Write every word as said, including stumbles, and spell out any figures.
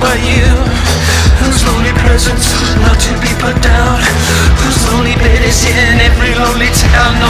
but you, whose lonely presence not to be put down, whose lonely bed is in every lonely town. No